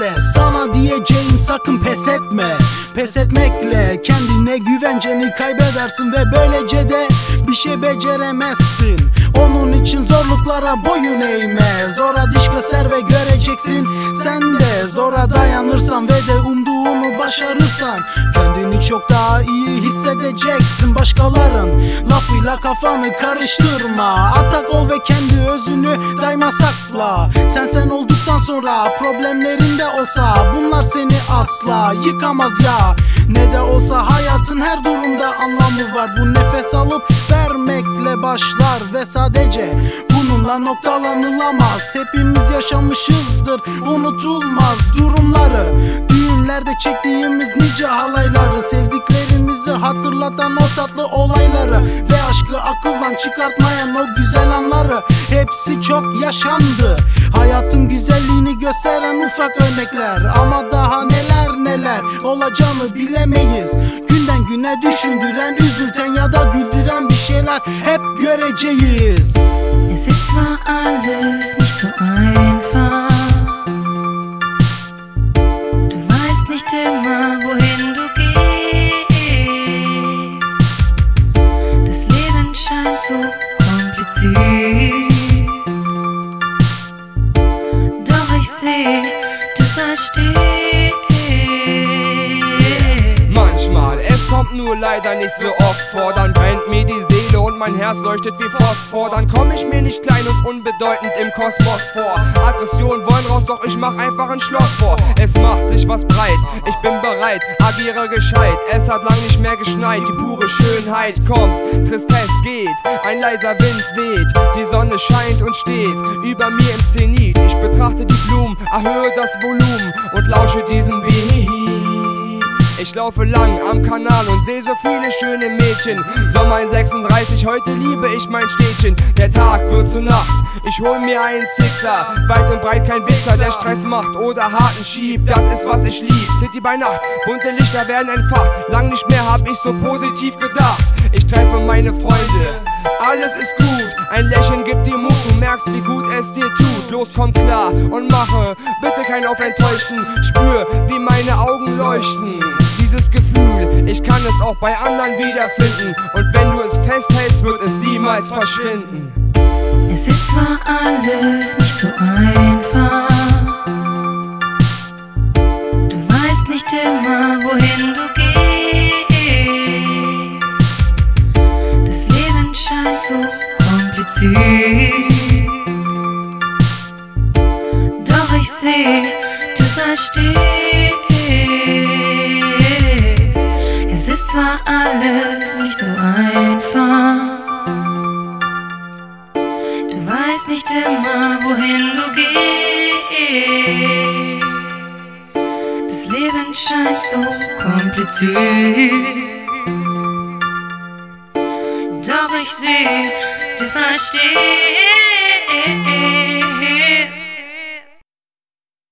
neyse, sana diyeceğim sakın pes etme. Pes etmekle kendine güvenceni kaybedersin ve böylece de bir şey beceremezsin. Onun için zorluklara boyun eğme. Zora diş göster ve göreceksin. Sen de zora dayanırsan ve de umduğunu başarırsan kendini çok daha iyi hissedeceksin. Başkaların lafıyla kafanı karıştırma. Atak ol ve kendi özünü daima sakla. Sen olduktan sonra problemlerin de olsa bunlar seni asla yıkamaz ya. Ne de olsa hayatın her durumda anlamı var. Bu nefes alıp vermekle başlar ve sadece bununla noktalanılamaz. Hepimiz yaşamışızdır unutulmaz durumları. Düğünlerde çektiğimiz nice halayları, sevdiklerimizi hatırlatan o tatlı olayları ve aşkı akıldan çıkartmayan o güzel anları. Hepsi çok yaşandı. Hayatın güzelliğini gösteren ufak örnekler. Ama daha neler olacağını bilemeyiz. Günden güne düşündüren, üzülten ya da güldüren bir şeyler hep göreceğiz. Es ist zwar alles nicht so einfach. Du weißt nicht immer, wohin du gehst. Das Leben scheint so kompliziert. Doch ich seh, du verstehst. Manchmal, es kommt nur leider nicht so oft vor. Dann brennt mir die Seele und mein Herz leuchtet wie Phosphor. Dann komm ich mir nicht klein und unbedeutend im Kosmos vor. Aggressionen wollen raus, doch ich mach einfach ein Schloss vor. Es macht sich was breit, ich bin bereit, agiere gescheit. Es hat lang nicht mehr geschneit, die pure Schönheit kommt, Tristesse geht, ein leiser Wind weht. Die Sonne scheint und steht über mir im Zenit. Ich betrachte die Blumen, erhöhe das Volumen und lausche diesem Beat. Ich laufe lang am Kanal und seh so viele schöne Mädchen. Sommer in 36, heute liebe ich mein Städtchen. Der Tag wird zur Nacht, ich hol mir einen Sixer. Weit und breit kein Wichser, der Stress macht oder harten schiebt. Das ist was ich lieb, City bei Nacht, bunte Lichter werden entfacht. Lang nicht mehr hab ich so positiv gedacht. Ich treffe meine Freunde, alles ist gut. Ein Lächeln gibt dir Mut, du merkst wie gut es dir tut. Los, komm klar und mache bitte kein auf Enttäuschen. Spür wie meine Augen leuchten. Dieses Gefühl, ich kann es auch bei anderen wiederfinden. Und wenn du es festhältst, wird es niemals verschwinden. Es ist zwar alles nicht so einfach. Du weißt nicht immer, wohin du gehst. Das Leben scheint so kompliziert. Doch ich seh, du verstehst. Es ist zwar alles nicht so einfach. Du weißt nicht immer, wohin du gehst. Das Leben scheint so kompliziert. Doch ich seh, du verstehst.